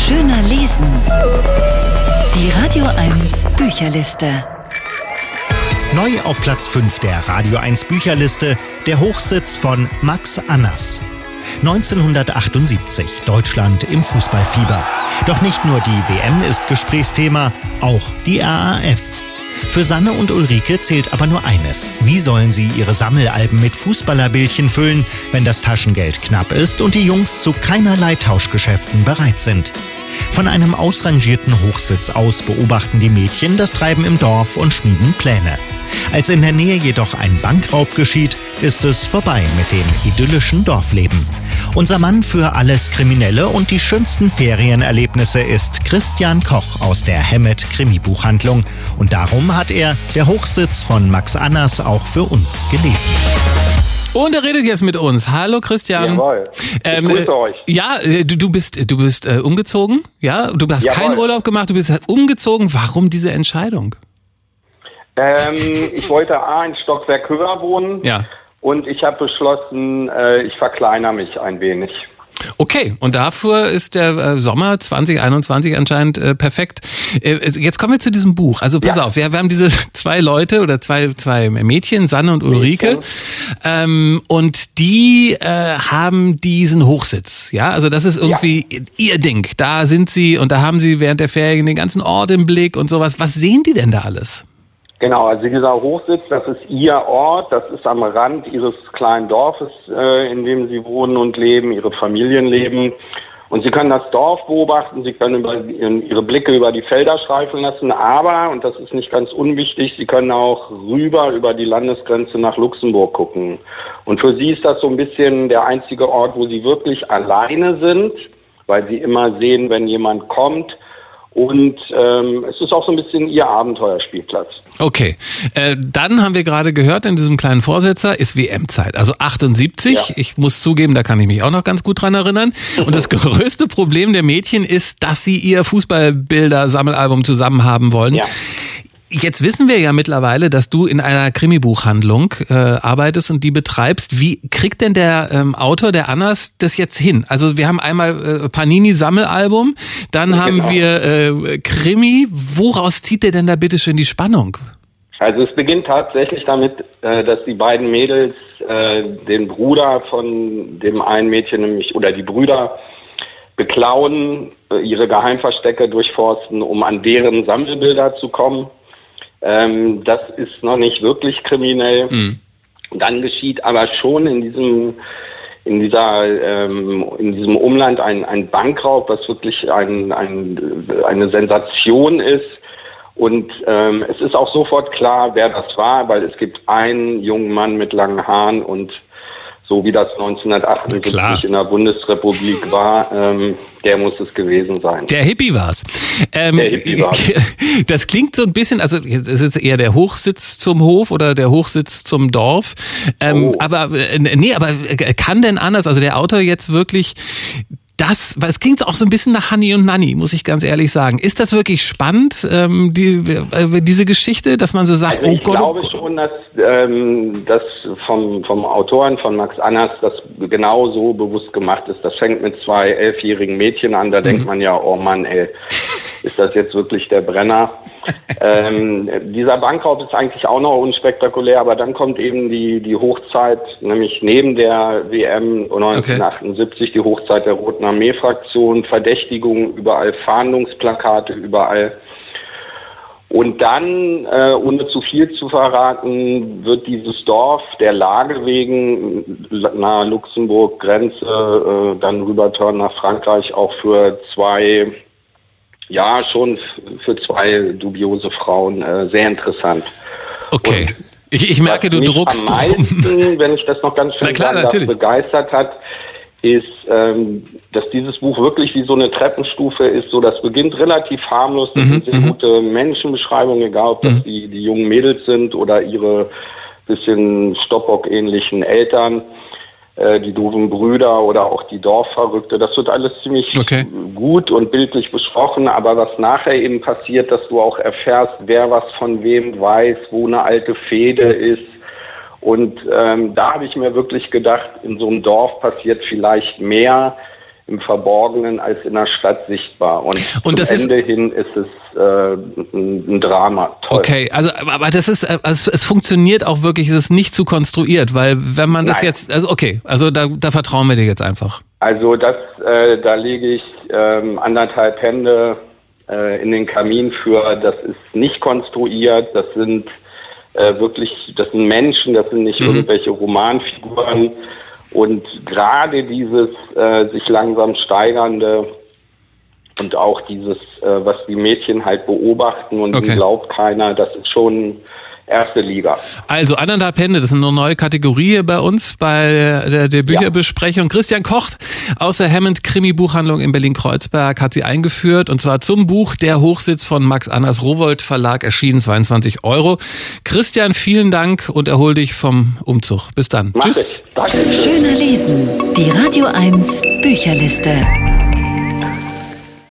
Schöner lesen. Die Radio 1 Bücherliste. Neu auf Platz 5 der Radio 1 Bücherliste der Hochsitz von Max Annas. 1978, Deutschland im Fußballfieber. Doch nicht nur die WM ist Gesprächsthema, auch die RAF. Für Sanne und Ulrike zählt aber nur eines. Wie sollen sie ihre Sammelalben mit Fußballerbildchen füllen, wenn das Taschengeld knapp ist und die Jungs zu keinerlei Tauschgeschäften bereit sind? Von einem ausrangierten Hochsitz aus beobachten die Mädchen das Treiben im Dorf und schmieden Pläne. Als in der Nähe jedoch ein Bankraub geschieht, ist es vorbei mit dem idyllischen Dorfleben. Unser Mann für alles Kriminelle und die schönsten Ferienerlebnisse ist Christian Koch aus der Hemmet Krimibuchhandlung. Und darum hat er Der Hochsitz von Max Annas auch für uns gelesen. Und er redet jetzt mit uns. Hallo Christian. Jawohl. Ich grüße euch. Ja, du bist umgezogen. Ja, du hast Jawohl. keinen Urlaub gemacht, du bist umgezogen. Warum diese Entscheidung? Ich wollte ein Stockwerk höher wohnen. Ja. Und ich habe beschlossen, ich verkleinere mich ein wenig. Okay, und dafür ist der Sommer 2021 anscheinend perfekt. Jetzt kommen wir zu diesem Buch. Also pass auf, wir haben diese zwei Leute oder zwei Mädchen, Sanne und Ulrike, und die haben diesen Hochsitz. Ja, also das ist irgendwie ihr Ding. Da sind sie und da haben sie während der Ferien den ganzen Ort im Blick und sowas. Was sehen die denn da alles? Genau, also dieser Hochsitz, das ist ihr Ort, das ist am Rand ihres kleinen Dorfes, in dem sie wohnen und leben, ihre Familien leben. Und sie können das Dorf beobachten, sie können ihre Blicke über die Felder schweifen lassen, aber, und das ist nicht ganz unwichtig, sie können auch rüber über die Landesgrenze nach Luxemburg gucken. Und für sie ist das so ein bisschen der einzige Ort, wo sie wirklich alleine sind, weil sie immer sehen, wenn jemand kommt. Und es ist auch so ein bisschen ihr Abenteuerspielplatz. Okay, dann haben wir gerade gehört, in diesem kleinen Vorsetzer ist WM-Zeit, also 78. Ja. Ich muss zugeben, da kann ich mich auch noch ganz gut dran erinnern. Und das größte Problem der Mädchen ist, dass sie ihr Fußballbilder-Sammelalbum zusammen haben wollen. Ja. Jetzt wissen wir ja mittlerweile, dass du in einer Krimibuchhandlung arbeitest und die betreibst. Wie kriegt denn der Autor, der Annas, das jetzt hin? Also wir haben einmal Panini-Sammelalbum, dann haben wir Krimi. Woraus zieht der denn da bitte schön die Spannung? Also es beginnt tatsächlich damit, dass die beiden Mädels den Bruder von dem einen Mädchen, nämlich oder die Brüder, beklauen, ihre Geheimverstecke durchforsten, um an deren Sammelbilder zu kommen. Das ist noch nicht wirklich kriminell. Dann geschieht aber schon in diesem Umland ein Bankraub, was wirklich eine Sensation ist. Und es ist auch sofort klar, wer das war, weil es gibt einen jungen Mann mit langen Haaren und so wie das 1978 in der Bundesrepublik war, der muss es gewesen sein. Der Hippie war's. Der Hippie war's. Das klingt so ein bisschen, also es ist jetzt eher der Hochsitz zum Hof oder der Hochsitz zum Dorf. Aber kann denn anders, also der Autor jetzt wirklich weil es klingt auch so ein bisschen nach Hanni und Nanni, muss ich ganz ehrlich sagen. Ist das wirklich spannend, diese Geschichte, dass man so sagt, also ich glaube schon, dass das vom Autoren von Max Annas das genau so bewusst gemacht ist. Das fängt mit 2 11-jährigen Mädchen an, da denkt man ja, oh Mann, ey, ist das jetzt wirklich der Brenner? Dieser Bankraub ist eigentlich auch noch unspektakulär, aber dann kommt eben die Hochzeit, nämlich neben der WM 1978 die Hochzeit der Roten Armee-Fraktion, Verdächtigungen überall, Fahndungsplakate überall. Und dann, ohne zu viel zu verraten, wird dieses Dorf der Lage wegen nahe Luxemburg-Grenze, dann rüberturnen nach Frankreich, auch für zwei dubiose Frauen sehr interessant. Okay. Ich merke, du druckst am meisten, wenn ich das noch ganz schön sagen darf, begeistert hat, ist, dass dieses Buch wirklich wie so eine Treppenstufe ist. So, das beginnt relativ harmlos. Das sind sehr gute Menschenbeschreibungen, egal ob das die jungen Mädels sind oder ihre bisschen Stoppock-ähnlichen Eltern. Die doofen Brüder oder auch die Dorfverrückte. Das wird alles ziemlich gut und bildlich besprochen, aber was nachher eben passiert, dass du auch erfährst, wer was von wem weiß, wo eine alte Fehde ist. Und da habe ich mir wirklich gedacht, in so einem Dorf passiert vielleicht mehr, im Verborgenen als in der Stadt sichtbar. Und zum Ende hin ist es ein Drama. Toll. Okay, also aber das ist, also es funktioniert auch wirklich, es ist nicht zu konstruiert, weil wenn man das jetzt, also okay, also da vertrauen wir dir jetzt einfach. Also da lege ich 1,5 Hände in den Kamin für, das ist nicht konstruiert, das sind das sind Menschen, das sind nicht irgendwelche Romanfiguren. Und gerade dieses sich langsam steigernde und auch dieses, was die Mädchen halt beobachten und glaubt keiner, das ist schon erste Liga. Also 1,5 Hände, das ist eine neue Kategorie hier bei uns bei der Bücherbesprechung. Christian Kocht aus der Hammond Krimi-Buchhandlung in Berlin-Kreuzberg hat sie eingeführt und zwar zum Buch Der Hochsitz von Max Annas, Rowohlt Verlag, erschienen, 22 €. Christian, vielen Dank und erhol dich vom Umzug. Bis dann. Tschüss. Schöner lesen. Die Radio 1 Bücherliste.